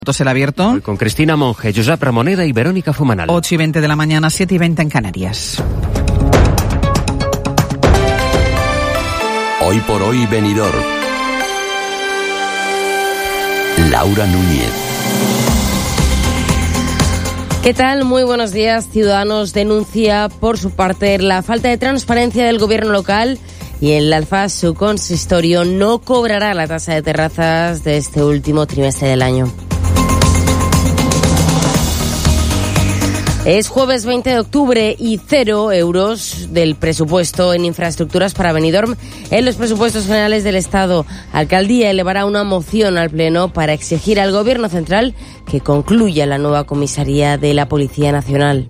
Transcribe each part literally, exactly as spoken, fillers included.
El abierto. Hoy con Cristina Monge, Josep Ramoneda y Verónica Fumanal. ocho y veinte de la mañana, siete y veinte en Canarias. Hoy por hoy Benidorm. Laura Núñez. ¿Qué tal? Muy buenos días. Ciudadanos denuncia por su parte la falta de transparencia del gobierno local y en la Alfa su consistorio no cobrará la tasa de terrazas de este último trimestre del año. Es jueves veinte de octubre y cero euros del presupuesto en infraestructuras para Benidorm en los presupuestos generales del Estado. Alcaldía elevará una moción al Pleno para exigir al Gobierno central que concluya la nueva comisaría de la Policía Nacional.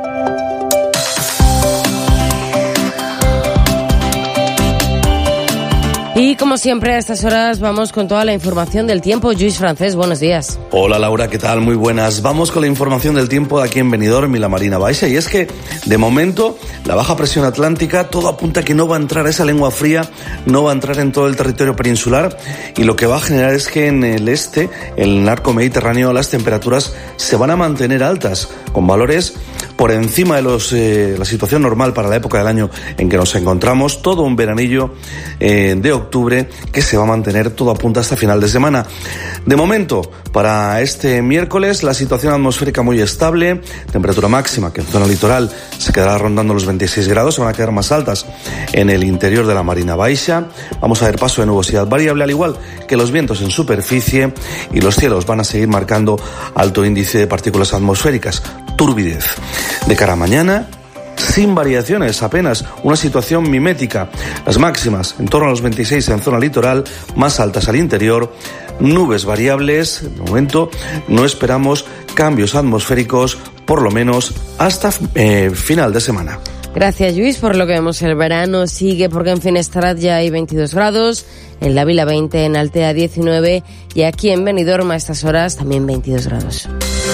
Y como siempre a estas horas vamos con toda la información del tiempo. Lluís Francés, buenos días. Hola Laura, ¿qué tal? Muy buenas. Vamos con la información del tiempo de aquí en Benidorm y la Marina Baixa. Y es que, de momento, la baja presión atlántica, todo apunta a que no va a entrar esa lengua fría, no va a entrar en todo el territorio peninsular. Y lo que va a generar es que en el este, el narco mediterráneo, las temperaturas se van a mantener altas, con valores por encima de los, eh, la situación normal para la época del año en que nos encontramos. Todo un veranillo eh, de octubre que se va a mantener, todo apunta hasta final de semana. De momento, para este miércoles, la situación atmosférica muy estable, temperatura máxima que en zona litoral se quedará rondando los veintiséis grados, se van a quedar más altas en el interior de la Marina Baixa. Vamos a ver paso de nubosidad variable, al igual que los vientos en superficie, y los cielos van a seguir marcando alto índice de partículas atmosféricas, turbidez. De cara a mañana, sin variaciones, apenas una situación mimética. Las máximas en torno a los veintiséis en zona litoral, más altas al interior, nubes variables. De momento no esperamos cambios atmosféricos, por lo menos hasta eh, final de semana. Gracias, Lluís. Por lo que vemos, el verano sigue, porque en Finestrat ya hay veintidós grados, en la Vila veinte, en Altea diecinueve y aquí en Benidorm a estas horas también veintidós grados.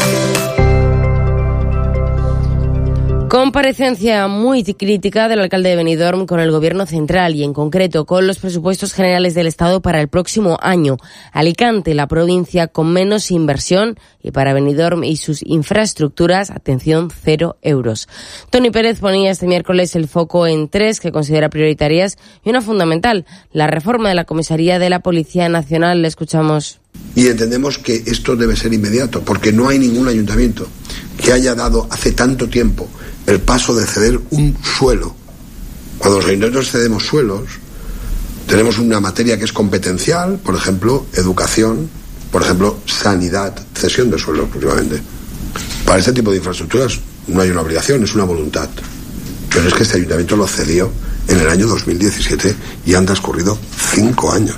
Comparecencia muy crítica del alcalde de Benidorm con el Gobierno central y en concreto con los presupuestos generales del Estado para el próximo año. Alicante, la provincia con menos inversión, y para Benidorm y sus infraestructuras, atención, cero euros. Toni Pérez ponía este miércoles el foco en tres que considera prioritarias y una fundamental, la reforma de la comisaría de la Policía Nacional. Le escuchamos. Y entendemos que esto debe ser inmediato, porque no hay ningún ayuntamiento que haya dado hace tanto tiempo el paso de ceder un suelo. Cuando los ayuntamientos cedemos suelos, tenemos una materia que es competencial, por ejemplo, educación, por ejemplo, sanidad, cesión de suelos últimamente. Para este tipo de infraestructuras no hay una obligación, es una voluntad. Pero es que este ayuntamiento lo cedió en el año dos mil diecisiete y han transcurrido cinco años.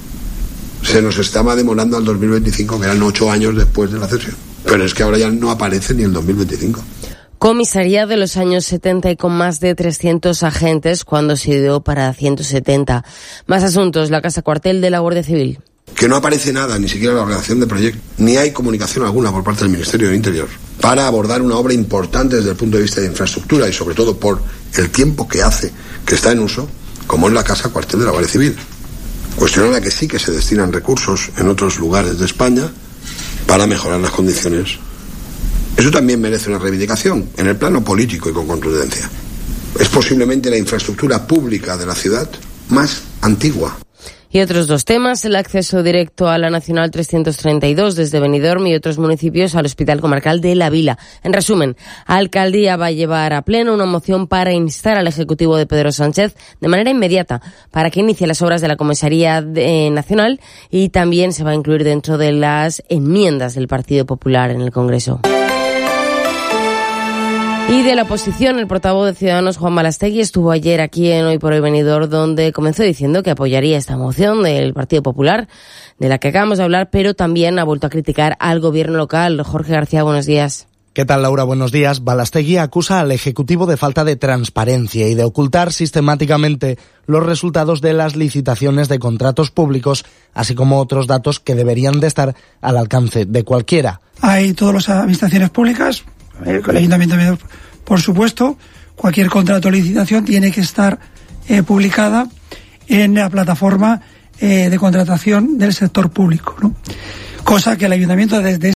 Se nos estaba demorando al dos mil veinticinco, que eran ocho años después de la cesión. Pero es que ahora ya no aparece ni el dos mil veinticinco. Comisaría de los años setenta y con más de trescientos agentes cuando se dio para ciento setenta. Más asuntos, la Casa Cuartel de la Guardia Civil. Que no aparece nada, ni siquiera la ordenación de proyecto, ni hay comunicación alguna por parte del Ministerio del Interior para abordar una obra importante desde el punto de vista de infraestructura y sobre todo por el tiempo que hace que está en uso, como es la Casa Cuartel de la Guardia Civil. Cuestión a la que sí que se destinan recursos en otros lugares de España para mejorar las condiciones. Eso también merece una reivindicación en el plano político y con contundencia. Es posiblemente la infraestructura pública de la ciudad más antigua. Y otros dos temas, el acceso directo a la Nacional trescientos treinta y dos desde Benidorm y otros municipios al Hospital Comarcal de La Vila. En resumen, Alcaldía va a llevar a pleno una moción para instar al Ejecutivo de Pedro Sánchez de manera inmediata para que inicie las obras de la Comisaría de, eh, Nacional, y también se va a incluir dentro de las enmiendas del Partido Popular en el Congreso. Y de la oposición, el portavoz de Ciudadanos, Juan Balastegui, estuvo ayer aquí en Hoy por Hoy Benidorm, donde comenzó diciendo que apoyaría esta moción del Partido Popular, de la que acabamos de hablar, pero también ha vuelto a criticar al gobierno local. Jorge García, buenos días. ¿Qué tal, Laura? Buenos días. Balastegui acusa al Ejecutivo de falta de transparencia y de ocultar sistemáticamente los resultados de las licitaciones de contratos públicos, así como otros datos que deberían de estar al alcance de cualquiera. Hay todas las administraciones públicas, el Ayuntamiento de Benidorm, por supuesto, cualquier contrato o licitación tiene que estar eh, publicada en la plataforma eh, de contratación del sector público, ¿no? cosa que el ayuntamiento desde